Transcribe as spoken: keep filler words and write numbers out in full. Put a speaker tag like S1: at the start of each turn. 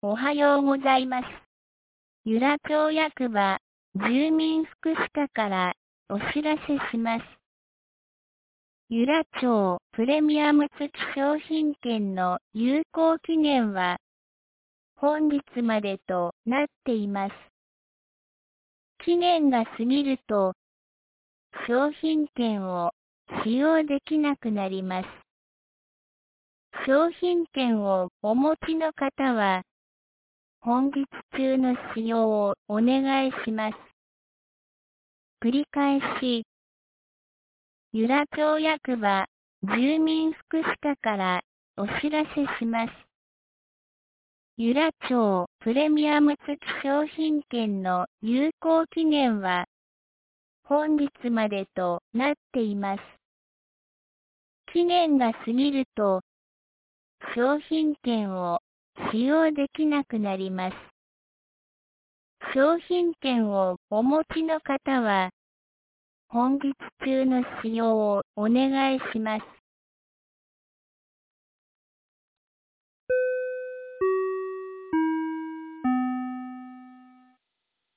S1: おはようございます。由良町役場住民福祉課からお知らせします。由良町プレミアム付き商品券の有効期限は本日までとなっています。期限が過ぎると商品券を使用できなくなります。商品券をお持ちの方は本日中の使用をお願いします。繰り返し、由良町役場住民福祉課からお知らせします。由良町プレミアム付き商品券の有効期限は本日までとなっています。期限が過ぎると商品券を使用できなくなります。商品券をお持ちの方は本日中の使用をお願いします。